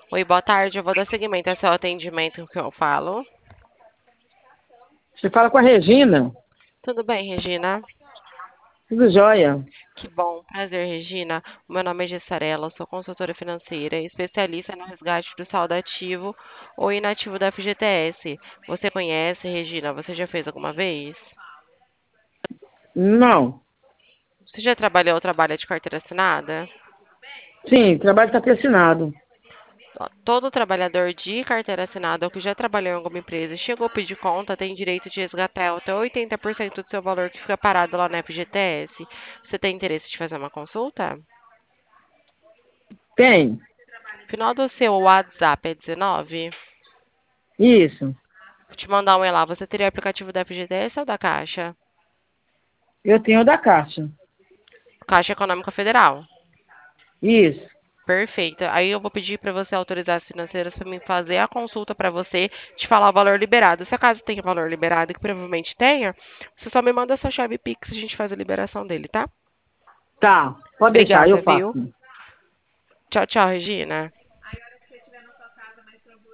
Oi, boa tarde. Eu vou dar seguimento ao seu atendimento que eu falo. Você fala com a Regina. Tudo bem, Regina? Tudo jóia. Que bom. Prazer, Regina. O meu nome é Gessarela, eu sou consultora financeira e especialista no resgate do saldo ativo ou inativo da FGTS. Você conhece, Regina? Você já fez alguma vez? Não. Você já trabalhou ou trabalha de carteira assinada? Sim, o trabalho está pressionado. Ó, todo trabalhador de carteira assinada ou que já trabalhou em alguma empresa e chegou a pedir conta tem direito de resgatar até 80% do seu valor que fica parado lá na FGTS. Você tem interesse de fazer uma consulta? Tem. O final do seu WhatsApp é 19? Isso. Vou te mandar um e lá. Você teria o aplicativo da FGTS ou da Caixa? Eu tenho o da Caixa. Caixa Econômica Federal. Isso. Perfeito. Aí eu vou pedir para você autorizar as financeiras para mim fazer a consulta para você, te falar o valor liberado. Se acaso tenha valor liberado, que provavelmente tenha, você só me manda sua chave Pix e a gente faz a liberação dele, tá? Tá. Pode deixar, eu Obrigada, faço. viu? Tchau, tchau, Regina.